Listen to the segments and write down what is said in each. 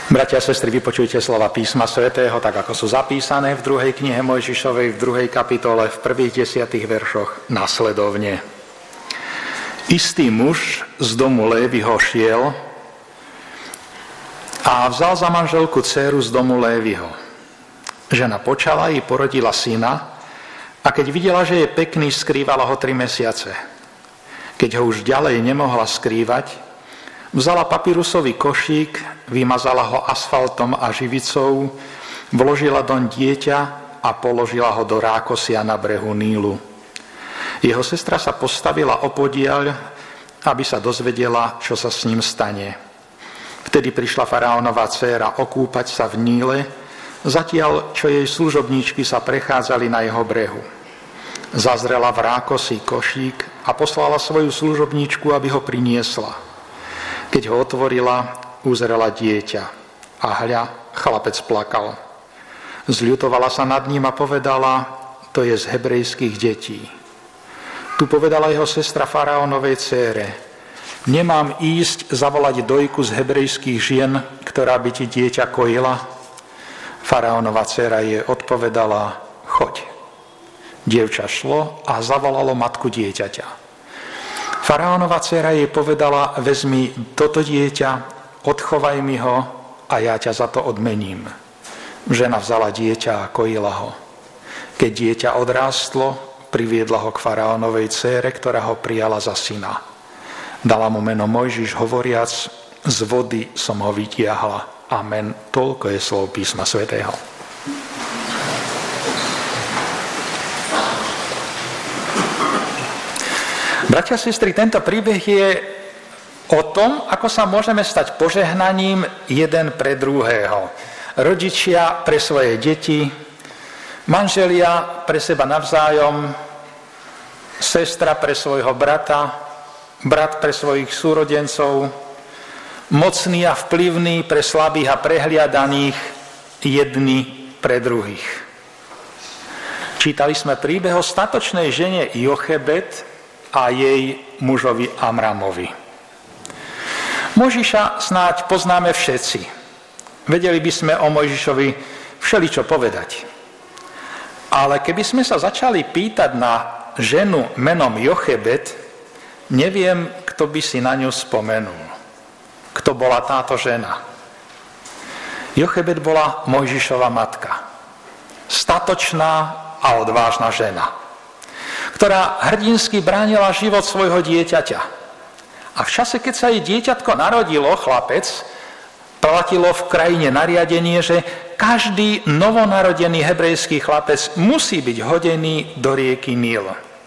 Bratia a sestry, vypočujte slova písma svätého, tak ako sú zapísané v 2. knihe Mojžišovej, v 2. kapitole, v prvých 10 veršoch nasledovne. Istý muž z domu Léviho šiel a vzal za manželku dcéru z domu Léviho. Žena počala i porodila syna a keď videla, že je pekný, skrývala ho 3 mesiace. Keď ho už ďalej nemohla skrývať, vzala papyrusový košík, vymazala ho asfaltom a živicou, vložila doň dieťa a položila ho do rákosia na brehu Nílu. Jeho sestra sa postavila opodiaľ, aby sa dozvedela, čo sa s ním stane. Vtedy prišla faraónova dcéra okúpať sa v Níle, zatiaľ čo jej služobníčky sa prechádzali na jeho brehu. Zazrela v rákosí košík a poslala svoju služobníčku, aby ho priniesla. Keď ho otvorila, uzrela dieťa a hľa, chlapec plakal. Zľutovala sa nad ním a povedala, to je z hebrejských detí. Tu povedala jeho sestra faraónovej dcére, nemám ísť zavolať dojku z hebrejských žien, ktorá by ti dieťa kojila? Faraónova dcéra jej odpovedala, choď. Dievča šlo a zavolalo matku dieťaťa. Faraónova dcéra jej povedala, vezmi toto dieťa, odchovaj mi ho a ja ťa za to odmením. Žena vzala dieťa a kojila ho. Keď dieťa odrástlo, priviedla ho k faraónovej dcére, ktorá ho prijala za syna. Dala mu meno Mojžiš, hovoriac, z vody som ho vytiahla. Amen. Toľko je slov písma svätého. Bratia a sestry, tento príbeh je o tom, ako sa môžeme stať požehnaním jeden pre druhého. Rodičia pre svoje deti, manželia pre seba navzájom, sestra pre svojho brata, brat pre svojich súrodencov, mocný a vplyvný pre slabých a prehliadaných, jedni pre druhých. Čítali sme príbeh o statočnej žene Jochebed a jej mužovi Amramovi. Mojžiša snáď poznáme všetci. Vedeli by sme o Mojžišovi všeličo povedať. Ale keby sme sa začali pýtať na ženu menom Jochebed, neviem, kto by si na ňu spomenul. Kto bola táto žena? Jochebed bola Mojžišova matka. Statočná a odvážna žena, ktorá hrdinsky bránila život svojho dieťaťa. A v čase, keď sa jej dieťatko narodilo, chlapec, platilo v krajine nariadenie, že každý novonarodený hebrejský chlapec musí byť hodený do rieky Níl.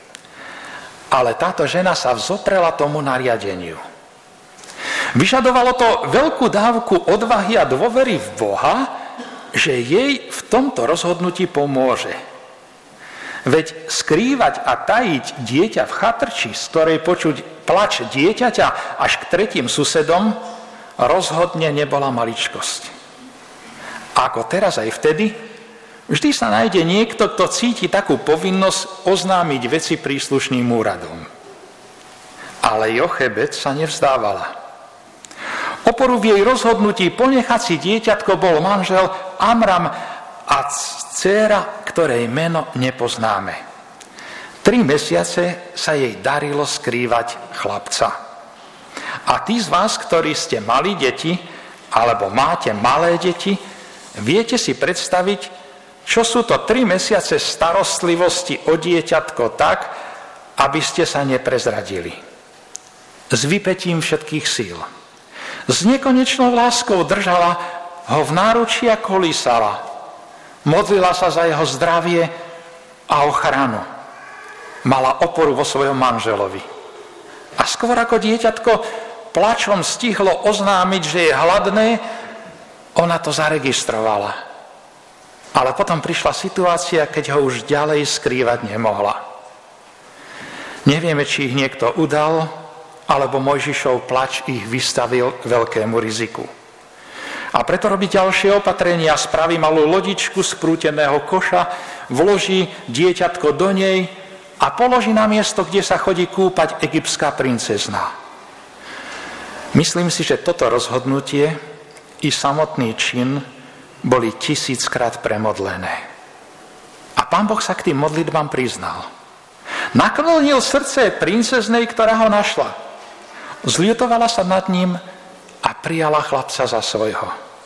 Ale táto žena sa vzoprela tomu nariadeniu. Vyžadovalo to veľkú dávku odvahy a dôvery v Boha, že jej v tomto rozhodnutí pomôže. Veď skrývať a tajiť dieťa v chatrči, z ktorej počuť plač dieťaťa až k 3. susedom, rozhodne nebola maličkosť. Ako teraz aj vtedy, vždy sa nájde niekto, kto cíti takú povinnosť oznámiť veci príslušným úradom. Ale Jochebed sa nevzdávala. Oporu v jej rozhodnutí ponechať si dieťatko bol manžel Amram a dcéra, ktorej meno nepoznáme. 3 mesiace sa jej darilo skrývať chlapca. A tí z vás, ktorí ste mali deti, alebo máte malé deti, viete si predstaviť, čo sú to 3 mesiace starostlivosti o dieťatko tak, aby ste sa neprezradili. S vypätím všetkých síl. S nekonečnou láskou držala ho v náručí a kolísala. Modlila sa za jeho zdravie a ochranu. Mala oporu vo svojom manželovi. A skôr ako dieťatko plačom stihlo oznámiť, že je hladné, ona to zaregistrovala. Ale potom prišla situácia, keď ho už ďalej skrývať nemohla. Nevieme, či ich niekto udal, alebo Mojžišov plač ich vystavil veľkému riziku. A preto robí ďalšie opatrenia, spraví malú lodičku z prúteného koša, vloží dieťatko do nej a položí na miesto, kde sa chodí kúpať egyptská princezná. Myslím si, že toto rozhodnutie i samotný čin boli 1000-krát premodlené. A Pán Boh sa k tým modlitbám priznal. Naklonil srdce princeznej, ktorá ho našla. Zľutovala sa nad ním a prijala chlapca za svojho.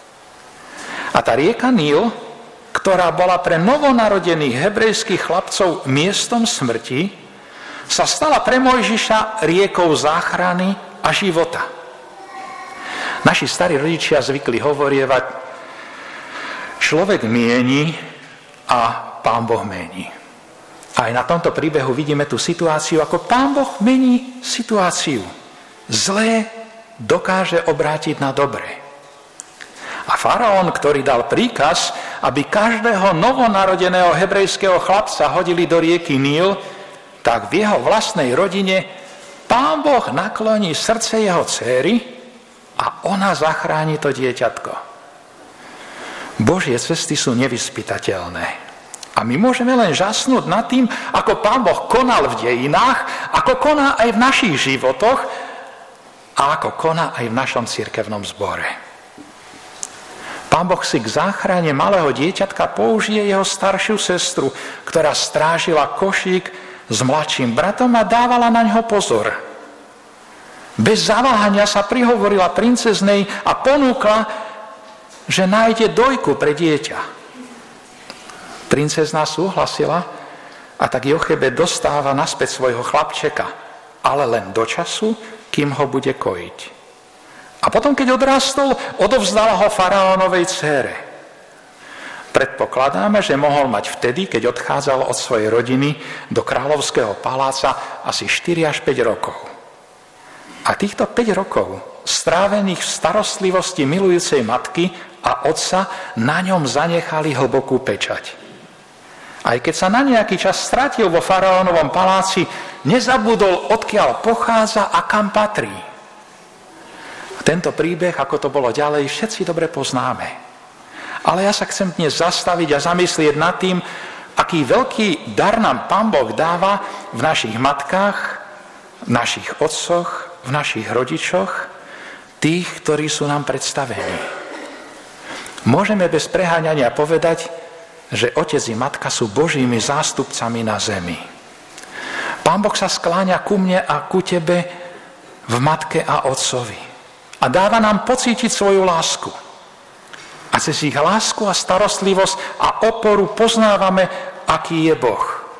A tá rieka Níl, ktorá bola pre novonarodených hebrejských chlapcov miestom smrti, sa stala pre Mojžiša riekou záchrany a života. Naši starí rodičia zvykli hovorievať, človek mieni a Pán Boh mení. Aj na tomto príbehu vidíme tú situáciu, ako Pán Boh mení situáciu. Zlé dokáže obrátiť na dobré. A faraón, ktorý dal príkaz, aby každého novonarodeného hebrejského chlapca hodili do rieky Níl, tak v jeho vlastnej rodine Pán Boh nakloní srdce jeho dcéry a ona zachráni to dieťatko. Božie cesty sú nevyspytateľné. A my môžeme len žasnúť nad tým, ako Pán Boh konal v dejinách, ako koná aj v našich životoch a ako koná aj v našom cirkevnom zbore. Pán Boh si k záchrane malého dieťatka použije jeho staršiu sestru, ktorá strážila košík s mladším bratom a dávala na ňo pozor. Bez zaváhania sa prihovorila princeznej a ponúkla, že nájde dojku pre dieťa. Princezná súhlasila a tak Jochebed dostáva naspäť svojho chlapčeka, ale len do času, kým ho bude kojiť. A potom, keď odrastol, odovzdala ho faraónovej dcére. Predpokladáme, že mohol mať vtedy, keď odchádzal od svojej rodiny do kráľovského paláca, asi 4 až 5 rokov. A týchto 5 rokov, strávených v starostlivosti milujúcej matky a otca, na ňom zanechali hlbokú pečať. Aj keď sa na nejaký čas stratil vo faraónovom paláci, nezabudol, odkiaľ pochádza a kam patrí. Tento príbeh, ako to bolo ďalej, všetci dobre poznáme. Ale ja sa chcem dnes zastaviť a zamyslieť nad tým, aký veľký dar nám Pán Boh dáva v našich matkách, v našich otcoch, v našich rodičoch, tých, ktorí sú nám predstavení. Môžeme bez preháňania povedať, že otec i matka sú Božími zástupcami na zemi. Pán Boh sa skláňa ku mne a ku tebe v matke a otcovi a dáva nám pocítiť svoju lásku. A cez ich lásku a starostlivosť a oporu poznávame, aký je Boh.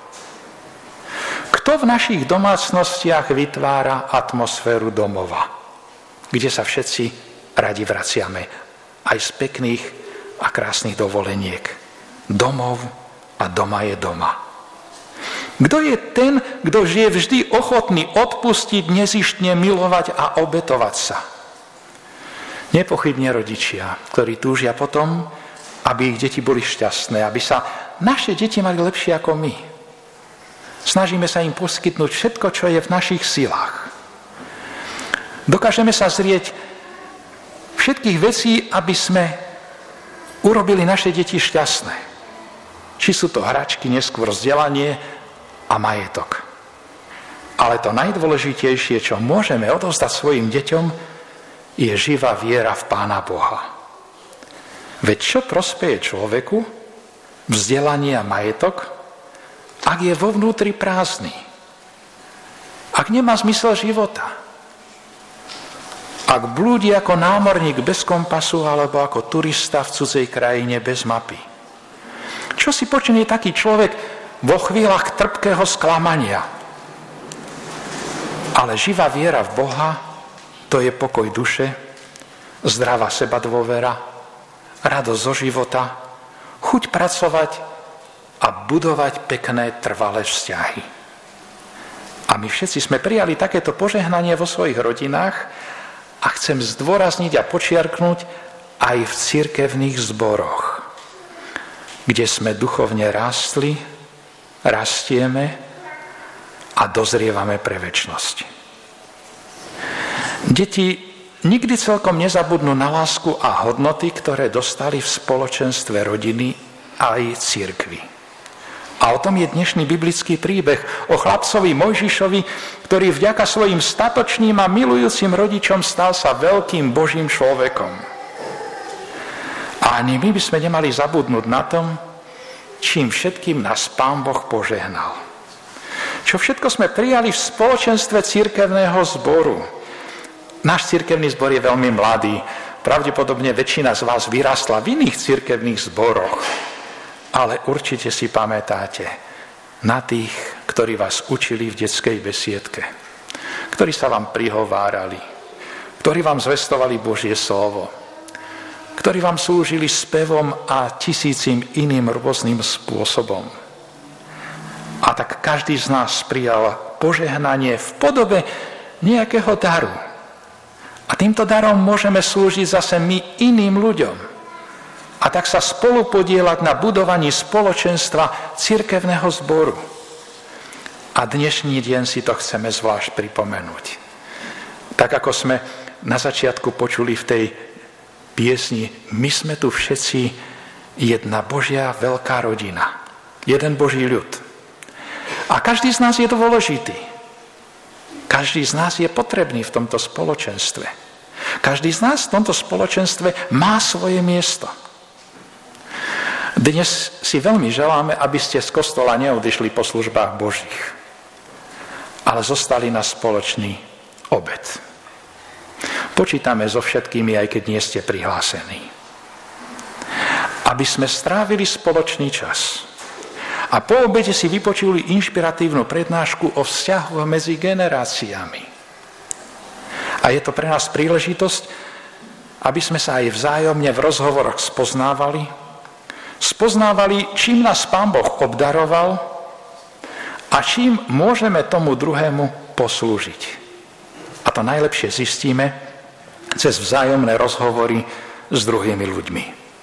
Kto v našich domácnostiach vytvára atmosféru domova, kde sa všetci radi vraciame, aj z pekných a krásnych dovoleniek. Domov a doma je doma. Kto je ten, kto je vždy ochotný odpustiť, nezištne milovať a obetovať sa? Nepochybne rodičia, ktorí túžia potom, aby ich deti boli šťastné, aby sa naše deti mali lepšie ako my. Snažíme sa im poskytnúť všetko, čo je v našich silách. Dokážeme sa zrieť všetkých vecí, aby sme urobili naše deti šťastné. Či sú to hračky, neskôr vzdelanie a majetok. Ale to najdôležitejšie, čo môžeme odovzdať svojim deťom, je živá viera v Pána Boha. Veď čo prospeje človeku, vzdelanie a majetok, ak je vo vnútri prázdny? Ak nemá zmysel života? Ak blúdi ako námorník bez kompasu alebo ako turista v cudzej krajine bez mapy? Čo si počíne taký človek vo chvíľach trpkého sklamania? Ale živá viera v Boha, to je pokoj duše, zdravá sebadôvera, radosť zo života, chuť pracovať a budovať pekné trvalé vzťahy. A my všetci sme prijali takéto požehnanie vo svojich rodinách a chcem zdôrazniť a počiarknúť aj v cirkevných zboroch, kde sme duchovne rástli, rastieme a dozrievame pre večnosť. Deti nikdy celkom nezabudnú na lásku a hodnoty, ktoré dostali v spoločenstve rodiny aj cirkvi. A o tom je dnešný biblický príbeh o chlapcovi Mojžišovi, ktorý vďaka svojim statočným a milujúcim rodičom stal sa veľkým Božím človekom. A ani my by sme nemali zabudnúť na tom, čím všetkým nás Pán Boh požehnal. Čo všetko sme prijali v spoločenstve cirkevného zboru. Náš cirkevný zbor je veľmi mladý. Pravdepodobne väčšina z vás vyrastla v iných cirkevných zboroch. Ale určite si pamätáte na tých, ktorí vás učili v detskej besiedke, ktorí sa vám prihovárali, ktorí vám zvestovali Božie slovo, ktorí vám slúžili spevom a tisícim iným rôznym spôsobom. A tak každý z nás prijal požehnanie v podobe nejakého daru. A týmto darom môžeme slúžiť zase my iným ľuďom. A tak sa spolu podieľať na budovaní spoločenstva cirkevného zboru. A dnešný deň si to chceme zvlášť pripomenúť. Tak ako sme na začiatku počuli v tej piesni, my sme tu všetci jedna Božia veľká rodina. Jeden Boží ľud. A každý z nás je dôležitý. Každý z nás je potrebný v tomto spoločenstve. Každý z nás v tomto spoločenstve má svoje miesto. Dnes si veľmi želáme, aby ste z kostola neodišli po službách Božích, ale zostali na spoločný obed. Počítame so všetkými, aj keď nie ste prihlásení. Aby sme strávili spoločný čas. A po obede si vypočuli inšpiratívnu prednášku o vzťahu medzi generáciami. A je to pre nás príležitosť, aby sme sa aj vzájomne v rozhovoroch spoznávali, čím nás Pán Boh obdaroval a čím môžeme tomu druhému poslúžiť. A to najlepšie zistíme cez vzájomné rozhovory s druhými ľuďmi.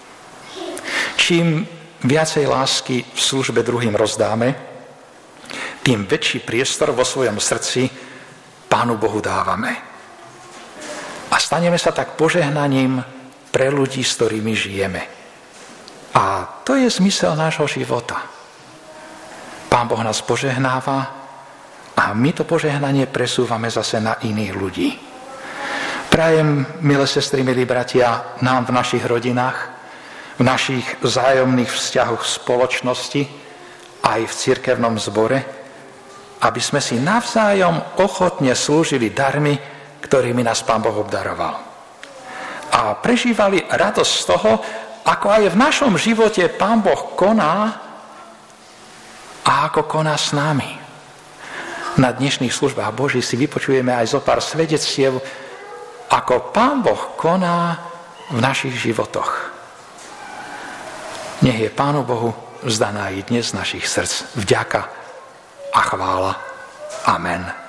Čím viacej lásky v službe druhým rozdáme, tým väčší priestor vo svojom srdci Pánu Bohu dávame. A staneme sa tak požehnaním pre ľudí, s ktorými žijeme. A to je zmysel nášho života. Pán Boh nás požehnáva a my to požehnanie presúvame zase na iných ľudí. Prajem, milé sestry, milí bratia, nám v našich rodinách, v našich vzájomných vzťahoch v spoločnosti, aj v cirkevnom zbore, aby sme si navzájom ochotne slúžili darmi, ktorými nás Pán Boh obdaroval. A prežívali radosť z toho, ako aj v našom živote Pán Boh koná a ako koná s nami. Na dnešných službách Boží si vypočujeme aj zo pár svedectiev, ako Pán Boh koná v našich životoch. Nech je Pánu Bohu vzdaná i dnes z našich srdc vďaka a chvála. Amen.